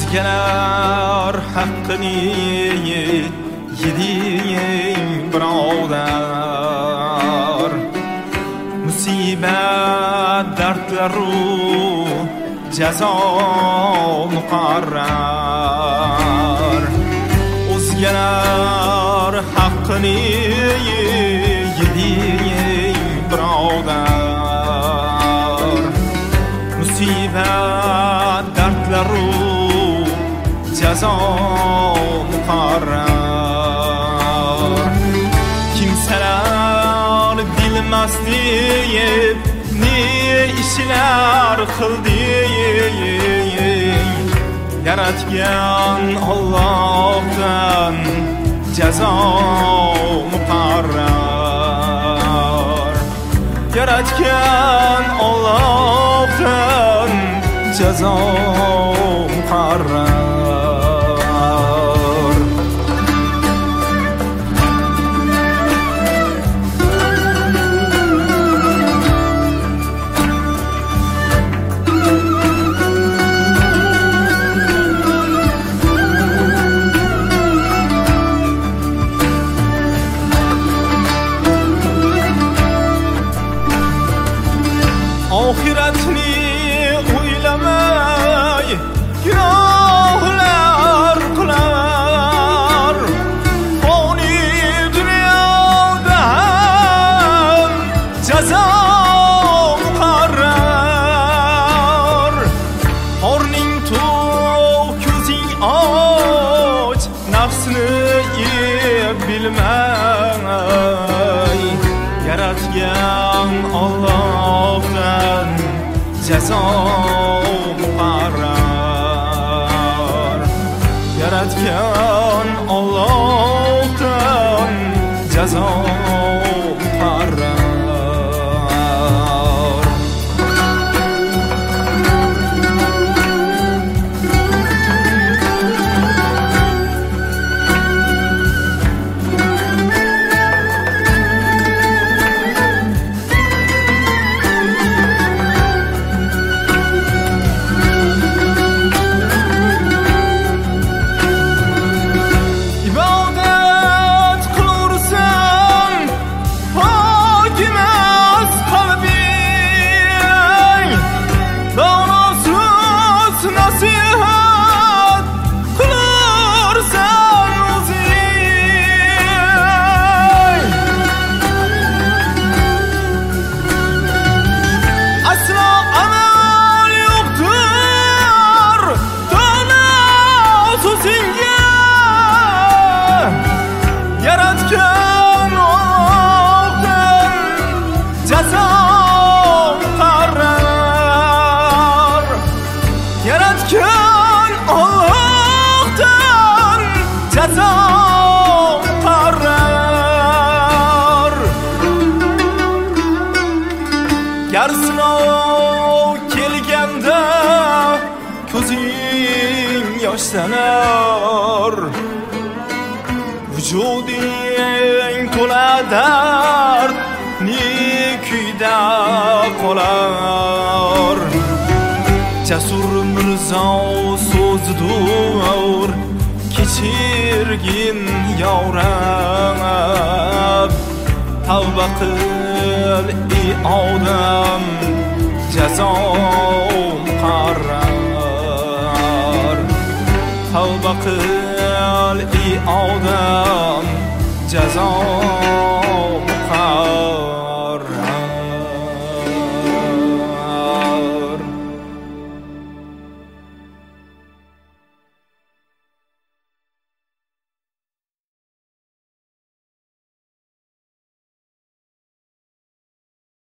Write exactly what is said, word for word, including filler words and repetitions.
o'zgalar haqqini yeding birodar. Musibat dardlaru jazo muqarrar. O'zgalar haqqini yeding birodar. Musibat dardlaru jazo muqarrar. Kimsalar bilmas deyip ne işler qilding. Yaratgan Allohdan jazo muqarrar. Yaratgan Allohdan jazo muqarrar. Oxiratni o'ylamay gunohlar qilar. Foni dunyoda ham jazo muqarrar. Qorning to'q, ko'zing och, nafsini yeb bilmay. Yaratgan Allohdan jazo muqarrar. Yaratgan Allohdan jazo muqarrar. Yaratgan Allohdan jazo muqarrar. Gar sinov kelganda ko'zing yoshlanar. Vujuding to'la dard, ne kuyda qolar. Jasur Mirzo so'zdur, kechirgin yavrab. Tavba qil ey odam, jazo muqarrar. Tavba qil ey odam, jazo